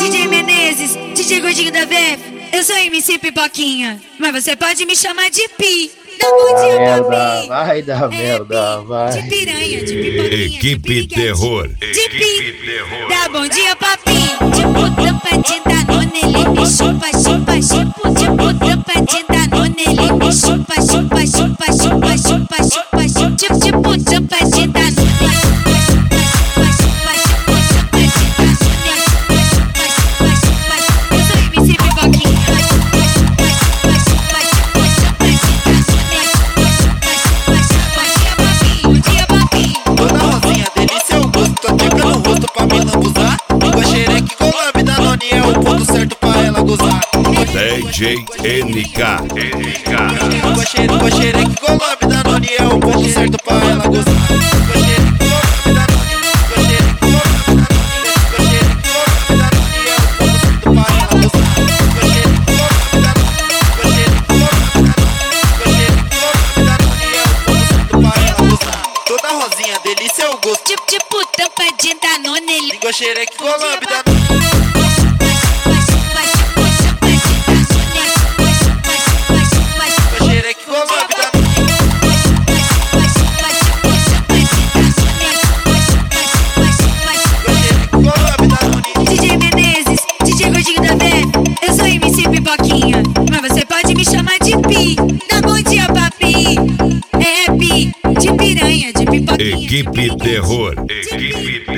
DJ Menezes, DJ Gordinho da VF. Eu sou MC Pipoquinha, mas você pode me chamar de Pi. Dá bom dia, papi. Vai dar merda, vai. De piranha, de pipoquinha, Equipe Terror. de Pi. Dá bom dia, papi. Tipo tampa de Danone, ele me chupa, chupa, chupa. Tipo tampa de Danone, ele me chupa, chupa, chupa, chupa, chupa, chupa, chupa. Tipo tampa de Danone. Certo pra ela gozar. DJ NK. Língua xereque com lambe da Noni é o ponto certo pra ela gozar. Toda rosinha, delícia é o gosto. Tipo tampa de Danone. Língua xereque com lambe da Noni. DJ Menezes, DJ Gordinho da VF. Eu sou MC Pipoquinha, mas você pode me chamar de Pi. Dá bom dia, papi. É Pi, de piranha, de pipoquinha. Equipe Terror. Equipe